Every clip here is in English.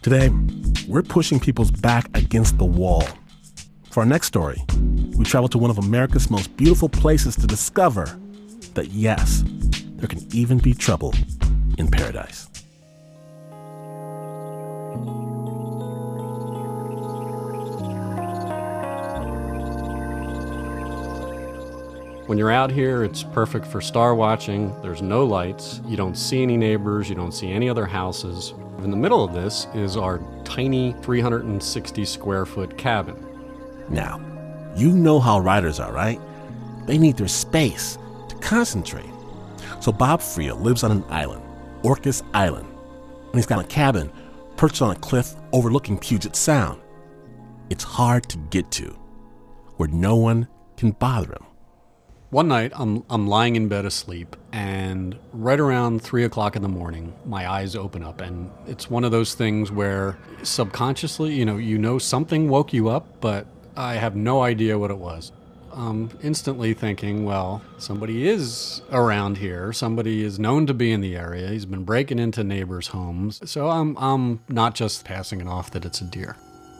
Today, we're pushing people's back against the wall. For our next story, we travel to one of America's most beautiful places to discover that, yes, there can even be trouble in paradise. When you're out here, it's perfect for star watching. There's no lights. You don't see any neighbors. You don't see any other houses. In the middle of this is our tiny 360 square foot cabin. Now, you know how writers are, right? They need their space to concentrate. So Bob Friel lives on an island, Orcas Island, and he's got a cabin perched on a cliff overlooking Puget Sound. It's hard to get to, where no one can bother him. One night, I'm lying in bed asleep, and right around 3 o'clock in the morning, my eyes open up, and it's one of those things where subconsciously, you know something woke you up, but I have no idea what it was. I'm instantly thinking, well, somebody is around here. Somebody is known to be in the area. He's been breaking into neighbors' homes. So I'm not just passing it off that it's a deer.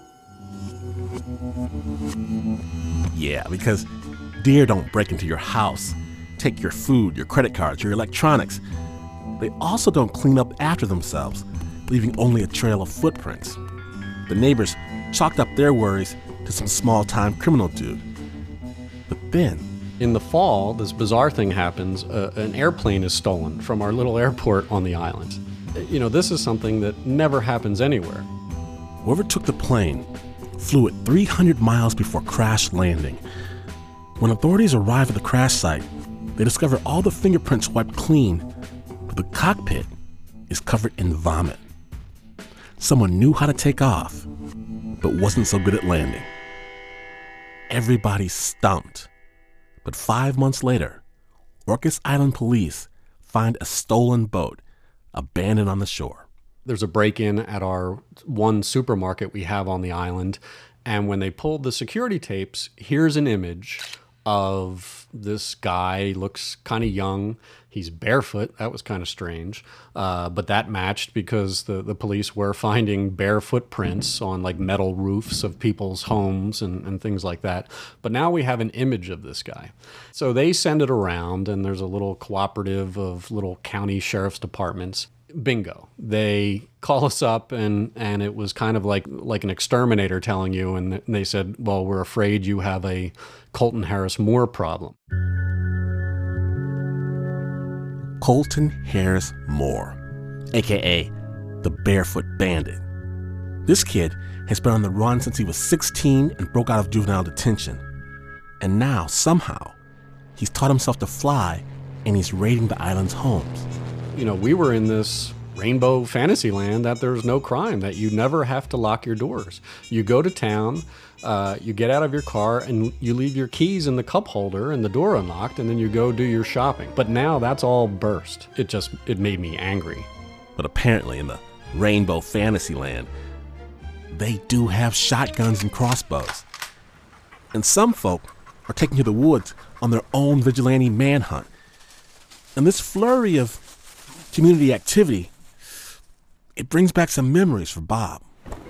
Yeah, because deer don't break into your house, take your food, your credit cards, your electronics. They also don't clean up after themselves, leaving only a trail of footprints. The neighbors chalked up their worries to some small-time criminal dude. But then, in the fall, this bizarre thing happens. An airplane is stolen from our little airport on the island. This is something that never happens anywhere. Whoever took the plane flew at 300 miles before crash landing. When authorities arrive at the crash site, they discover all the fingerprints wiped clean, but the cockpit is covered in vomit. Someone knew how to take off, but wasn't so good at landing. Everybody's stumped. But 5 months later, Orcas Island police find a stolen boat abandoned on the shore. There's a break-in at our one supermarket we have on the island, and when they pulled the security tapes, here's an image of this guy. Looks kind of young. He's barefoot. That was kind of strange. But that matched because the police were finding bare footprints on like metal roofs of people's homes and things like that. But now we have an image of this guy. So they send it around, and there's a little cooperative of little county sheriff's departments. Bingo. They call us up, and it was kind of like an exterminator telling you, and they said, well, we're afraid you have a Colton Harris Moore problem. Colton Harris Moore, a.k.a. the Barefoot Bandit. This kid has been on the run since he was 16 and broke out of juvenile detention. And now, somehow, he's taught himself to fly, and he's raiding the island's homes. We were in this rainbow fantasy land that there's no crime, that you never have to lock your doors. You go to town, you get out of your car, and you leave your keys in the cup holder and the door unlocked, and then you go do your shopping. But now that's all burst. It made me angry. But apparently in the rainbow fantasy land, they do have shotguns and crossbows. And some folk are taking to the woods on their own vigilante manhunt. And this flurry of community activity, it brings back some memories for Bob.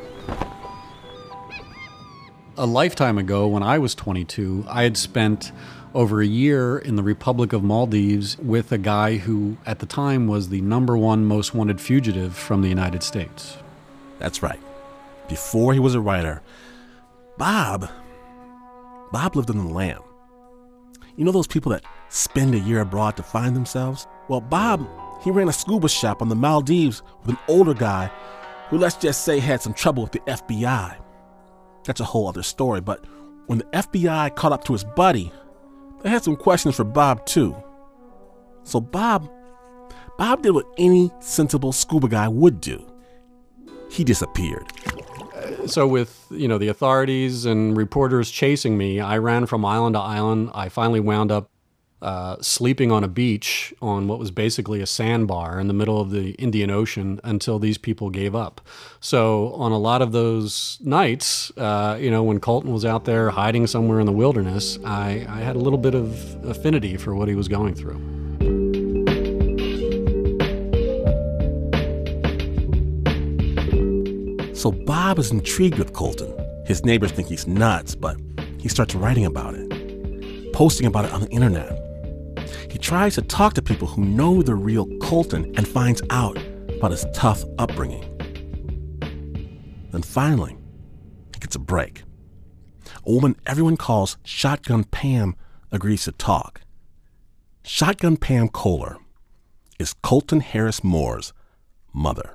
A lifetime ago, when I was 22, I had spent over a year in the Republic of Maldives with a guy who, at the time, was the #1 most wanted fugitive from the United States. That's right. Before he was a writer, Bob lived on the lam. You know those people that spend a year abroad to find themselves? Well, Bob, he ran a scuba shop on the Maldives with an older guy who, let's just say, had some trouble with the FBI. That's a whole other story, but when the FBI caught up to his buddy, they had some questions for Bob too. So Bob did what any sensible scuba guy would do. He disappeared. So with, the authorities and reporters chasing me, I ran from island to island. I finally wound up sleeping on a beach on what was basically a sandbar in the middle of the Indian Ocean until these people gave up. So on a lot of those nights, when Colton was out there hiding somewhere in the wilderness, I had a little bit of affinity for what he was going through. So Bob is intrigued with Colton. His neighbors think he's nuts, but he starts writing about it, posting about it on the internet. He tries to talk to people who know the real Colton and finds out about his tough upbringing. Then finally, he gets a break. A woman everyone calls Shotgun Pam agrees to talk. Shotgun Pam Kohler is Colton Harris Moore's mother.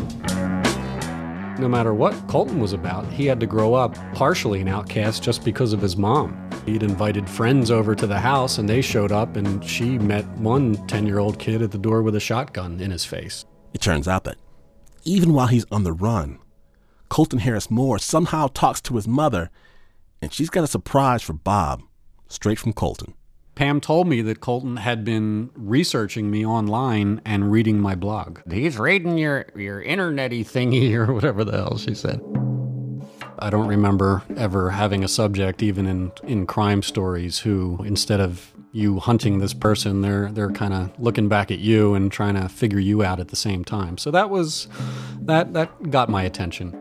No matter what Colton was about, he had to grow up partially an outcast just because of his mom. He'd invited friends over to the house and they showed up and she met one 10-year-old kid at the door with a shotgun in his face. It turns out that even while he's on the run, Colton Harris Moore somehow talks to his mother, and she's got a surprise for Bob straight from Colton. Pam told me that Colton had been researching me online and reading my blog. He's reading your internet-y thingy or whatever the hell she said. I don't remember ever having a subject, even in crime stories, who instead of you hunting this person, they're kind of looking back at you and trying to figure you out at the same time. So that got my attention.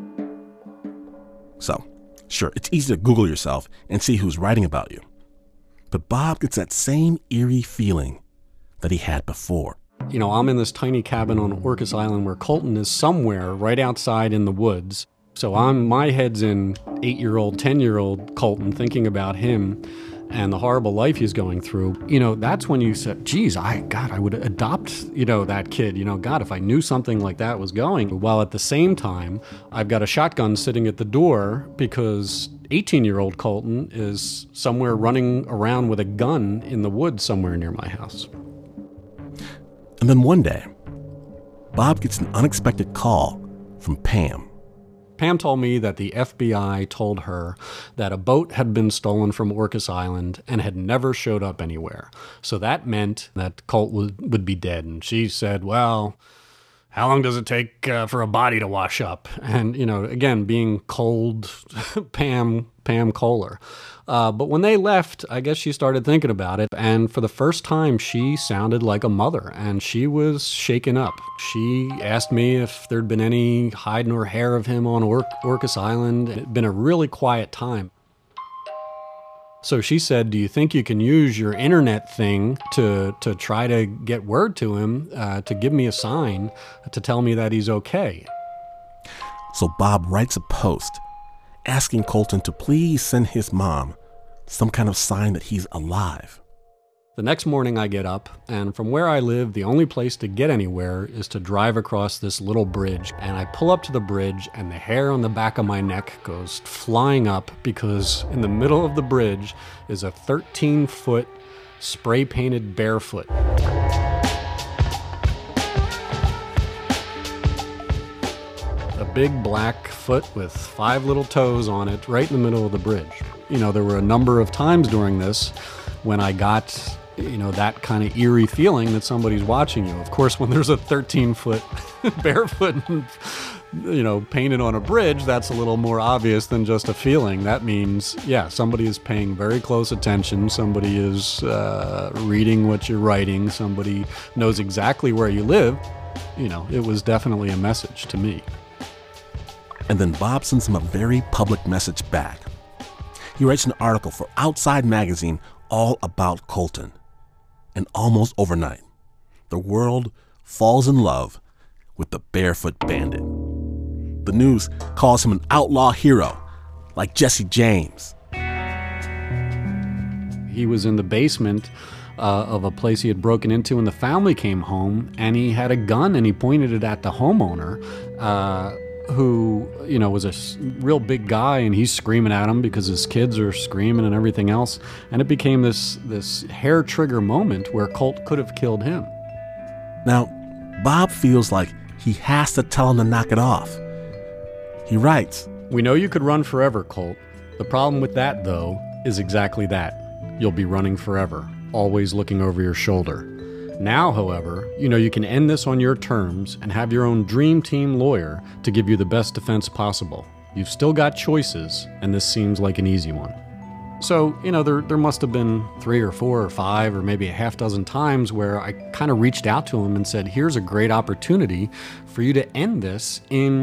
So, sure, it's easy to Google yourself and see who's writing about you. But Bob gets that same eerie feeling that he had before. You know, I'm in this tiny cabin on Orcas Island where Colton is somewhere right outside in the woods. So my head's in 8-year-old, 10-year-old Colton, thinking about him and the horrible life he's going through. You know, that's when you said, geez, I would adopt, that kid. God, if I knew something like that was going. While at the same time, I've got a shotgun sitting at the door because 18-year-old Colton is somewhere running around with a gun in the woods somewhere near my house. And then one day, Bob gets an unexpected call from Pam. Pam told me that the FBI told her that a boat had been stolen from Orcas Island and had never showed up anywhere. So that meant that Colt would be dead. And she said, well, how long does it take for a body to wash up? And, again, being cold, Pam Kohler. But when they left, I guess she started thinking about it. And for the first time, she sounded like a mother. And she was shaken up. She asked me if there'd been any hide nor hair of him on Orcas Island. It had been a really quiet time. So she said, do you think you can use your internet thing to try to get word to him, to give me a sign, to tell me that he's okay? So Bob writes a post asking Colton to please send his mom some kind of sign that he's alive. The next morning I get up, and from where I live, the only place to get anywhere is to drive across this little bridge. And I pull up to the bridge, and the hair on the back of my neck goes flying up because in the middle of the bridge is a 13-foot spray-painted barefoot. A big black foot with 5 little toes on it right in the middle of the bridge. There were a number of times during this when I got that kind of eerie feeling that somebody's watching you. Of course, when there's a 13-foot barefoot, painted on a bridge, that's a little more obvious than just a feeling. That means, somebody is paying very close attention. Somebody is reading what you're writing. Somebody knows exactly where you live. It was definitely a message to me. And then Bob sends him a very public message back. He writes an article for Outside Magazine all about Colton. And almost overnight, the world falls in love with the Barefoot Bandit. The news calls him an outlaw hero, like Jesse James. He was in the basement of a place he had broken into, and the family came home, and he had a gun, and he pointed it at the homeowner, who, was a real big guy, and he's screaming at him because his kids are screaming and everything else. And it became this hair trigger moment where Colt could have killed him. Now, Bob feels like he has to tell him to knock it off. He writes, "We know you could run forever, Colt. The problem with that, though, is exactly that. You'll be running forever, always looking over your shoulder. Now, however, you can end this on your terms and have your own dream team lawyer to give you the best defense possible. You've still got choices, and this seems like an easy one." So, there must have been 3 or 4 or 5 or maybe a half dozen times where I kind of reached out to him and said, here's a great opportunity for you to end this in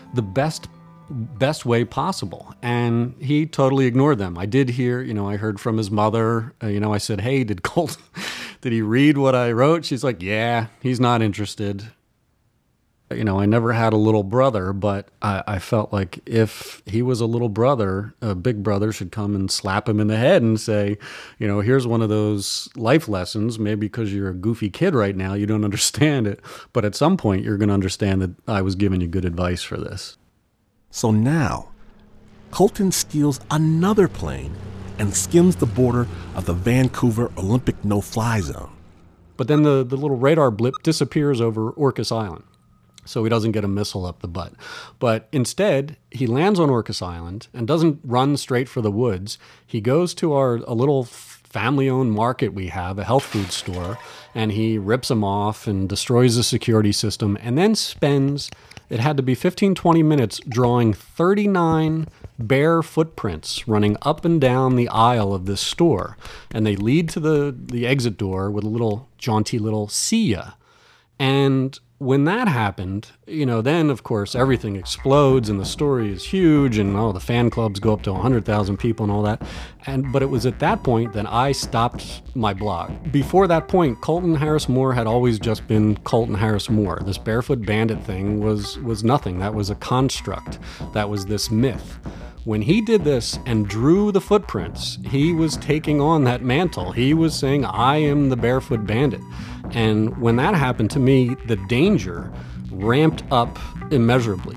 the best way possible. And he totally ignored them. I did hear, I heard from his mother, I said, hey, did he read what I wrote? She's like, yeah, he's not interested. I never had a little brother, but I felt like if he was a little brother, a big brother should come and slap him in the head and say, here's one of those life lessons. Maybe because you're a goofy kid right now, you don't understand it. But at some point, you're going to understand that I was giving you good advice for this. So now, Colton steals another plane and skims the border of the Vancouver Olympic no-fly zone. But then the little radar blip disappears over Orcas Island, so he doesn't get a missile up the butt. But instead, he lands on Orcas Island and doesn't run straight for the woods. A little family-owned market we have, a health food store, and he rips them off and destroys the security system, and then spends... It had to be 15, 20 minutes drawing 39 bare footprints running up and down the aisle of this store. And they lead to the exit door with a little jaunty little "see ya." And when that happened, then of course everything explodes and the story is huge and the fan clubs go up to 100,000 people and all that. But it was at that point that I stopped my blog. Before that point, Colton Harris Moore had always just been Colton Harris Moore. This Barefoot Bandit thing was nothing. That was a construct. That was this myth. When he did this and drew the footprints, he was taking on that mantle. He was saying, I am the Barefoot Bandit. And when that happened to me, the danger ramped up immeasurably.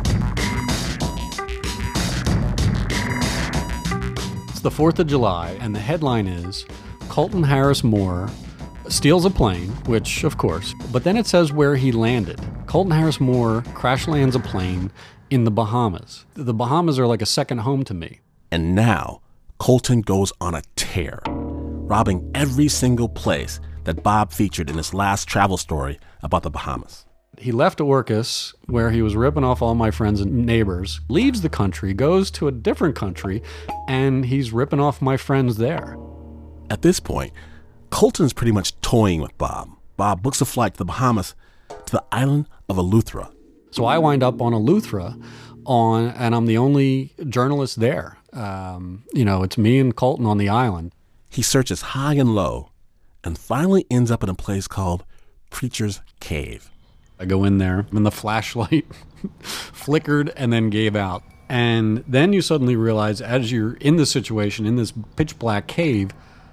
It's the 4th of July, and the headline is, Colton Harris Moore steals a plane, which, of course, but then it says where he landed. Colton Harris Moore crash lands a plane in the Bahamas. The Bahamas are like a second home to me. And now, Colton goes on a tear, robbing every single place that Bob featured in his last travel story about the Bahamas. He left Orcas, where he was ripping off all my friends and neighbors, leaves the country, goes to a different country, and he's ripping off my friends there. At this point, Colton's pretty much toying with Bob. Bob books a flight to the Bahamas to the island of Eleuthera. So I wind up on Eleuthera, and I'm the only journalist there. It's me and Colton on the island. He searches high and low, and finally ends up in a place called Preacher's Cave. I go in there, and the flashlight flickered and then gave out. And then you suddenly realize, as you're in this situation, in this pitch black cave,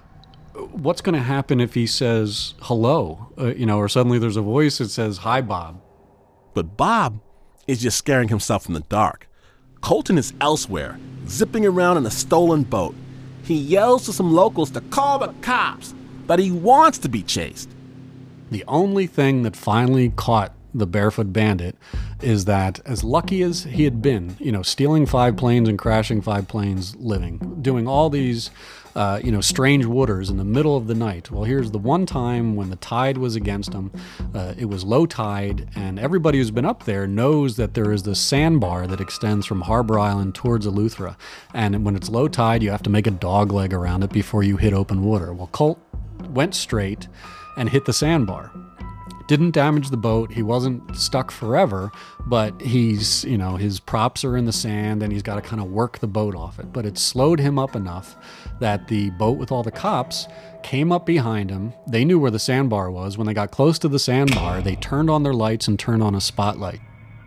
what's going to happen if he says hello? Or suddenly there's a voice that says, hi, Bob. But Bob is just scaring himself in the dark. Colton is elsewhere, zipping around in a stolen boat. He yells to some locals to call the cops, but he wants to be chased. The only thing that finally caught the Barefoot Bandit is that, as lucky as he had been, stealing 5 planes and crashing 5 planes living, doing all these, strange waters in the middle of the night. Well, here's the one time when the tide was against him. It was low tide, and everybody who's been up there knows that there is this sandbar that extends from Harbor Island towards Eleuthera. And when it's low tide, you have to make a dog leg around it before you hit open water. Well, Colt went straight and hit the sandbar. Didn't damage the boat. He wasn't stuck forever, but his props are in the sand and he's got to kind of work the boat off it. But it slowed him up enough that the boat with all the cops came up behind him. They knew where the sandbar was. When they got close to the sandbar, they turned on their lights and turned on a spotlight.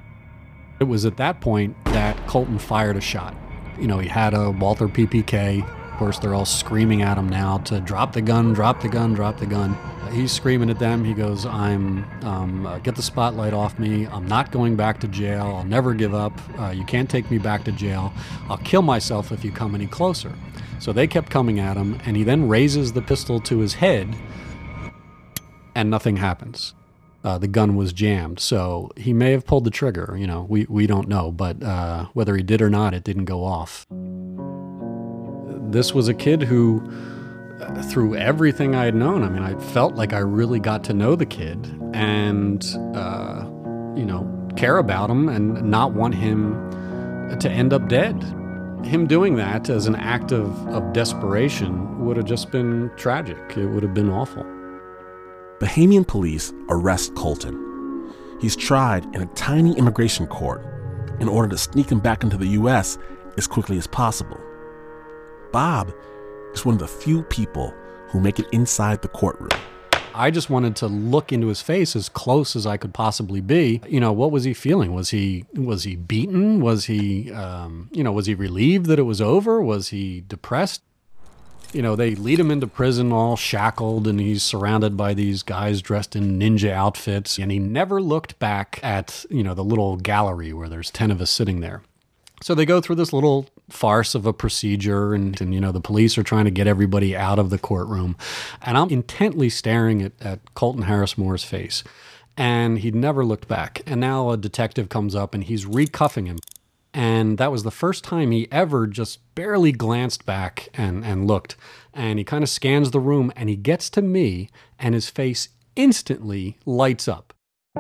It was at that point that Colton fired a shot. He had a Walther PPK. Of course, they're all screaming at him now to drop the gun, drop the gun, drop the gun. He's screaming at them. He goes, get the spotlight off me. I'm not going back to jail. I'll never give up. You can't take me back to jail. I'll kill myself if you come any closer. So they kept coming at him, and he then raises the pistol to his head, and nothing happens. The gun was jammed, so he may have pulled the trigger. We don't know, but whether he did or not, it didn't go off. This was a kid who, through everything I had known, I felt like I really got to know the kid and, care about him and not want him to end up dead. Him doing that as an act of desperation would have just been tragic. It would have been awful. Bahamian police arrest Colton. He's tried in a tiny immigration court, in order to sneak him back into the U.S. as quickly as possible. Bob is one of the few people who make it inside the courtroom. I just wanted to look into his face as close as I could possibly be. You know, what was he feeling? Was he beaten? Was he, was he relieved that it was over? Was he depressed? You know, they lead him into prison all shackled, and he's surrounded by these guys dressed in ninja outfits. And he never looked back at, the little gallery where there's 10 of us sitting there. So they go through this little farce of a procedure, and the police are trying to get everybody out of the courtroom. And I'm intently staring at Colton Harris Moore's face. And he never looked back. And now a detective comes up and he's recuffing him. And that was the first time he ever just barely glanced back and looked. And he kind of scans the room and he gets to me and his face instantly lights up.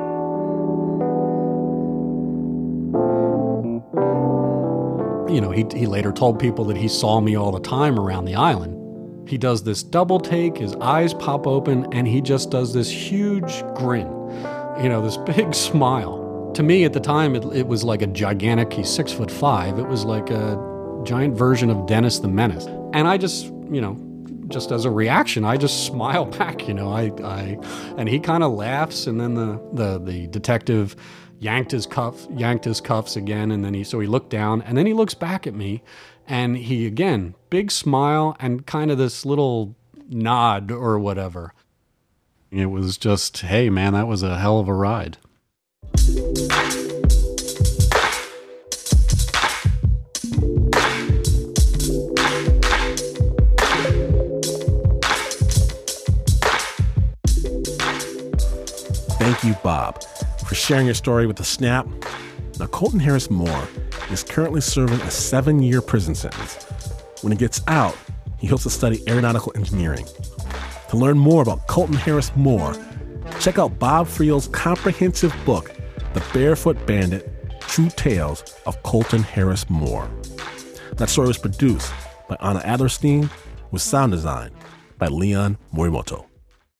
He later told people that he saw me all the time around the island. He does this double take, his eyes pop open, and he just does this huge grin, this big smile. To me at the time, it was like a gigantic, he's 6'5", it was like a giant version of Dennis the Menace. And I just, just as a reaction, I just smile back, and he kind of laughs, and then the detective yanked his cuffs again, and then he looked down, and then he looks back at me, and he, again, big smile and kind of this little nod or whatever. It was just, hey man, that was a hell of a ride. Thank you, Bob, for sharing your story with The Snap. Now, Colton Harris Moore is currently serving a 7-year prison sentence. When he gets out, he hopes to study aeronautical engineering. To learn more about Colton Harris Moore, check out Bob Friel's comprehensive book, The Barefoot Bandit: True Tales of Colton Harris Moore. That story was produced by Anna Adlerstein with sound design by Leon Morimoto.